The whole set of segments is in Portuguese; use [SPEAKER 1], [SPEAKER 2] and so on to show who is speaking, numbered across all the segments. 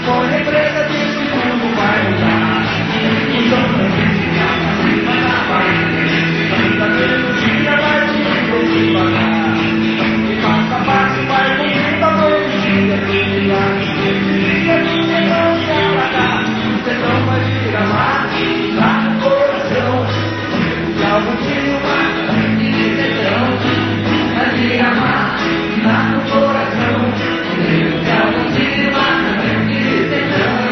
[SPEAKER 1] Com represa desse mundo vai mudar. Os homens que se vai na paz. Cada dia vai se devagar. E passo a passo vai mudando a todo dia. Dia que não se alagar. O sertão vai virar mar. Lá no coração. De algum dia uma de sertão. Vai virar mar. Lá no coração. De algum dia uma de sertão.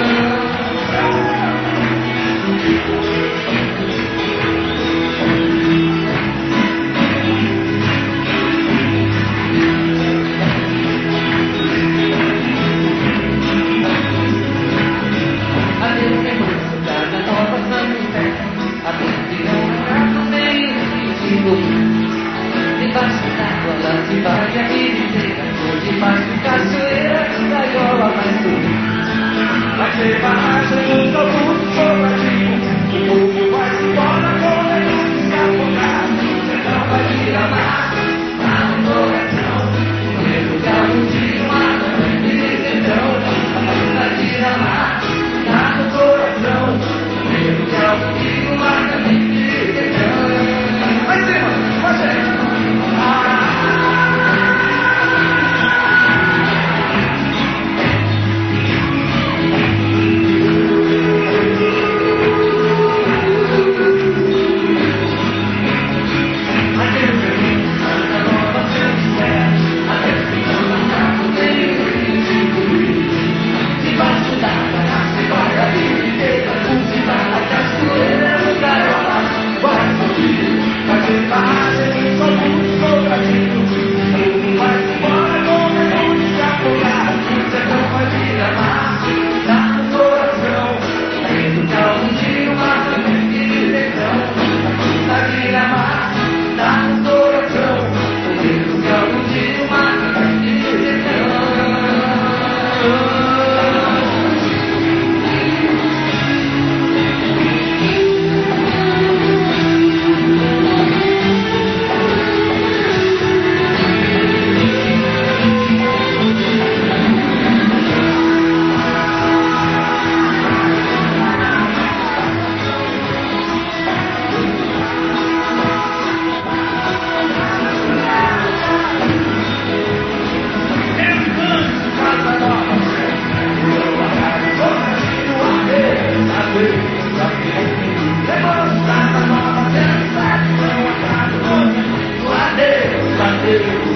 [SPEAKER 1] Debaixo d'água, lá se vai a vida inteira. Hoje faz de cachoeira, da gola mais tudo. Vai ser barragem, no topo, sobrativo. O povo vai se embora, correndo, se afogar. O sertão vai virar mar, lá no coração. Medo de algum dia, uma noite de sertão. Vai virar mar, lá no coração. Medo de algum dia, uma noite de sertão. Vai ser, vai ser.
[SPEAKER 2] Adeus, adeus.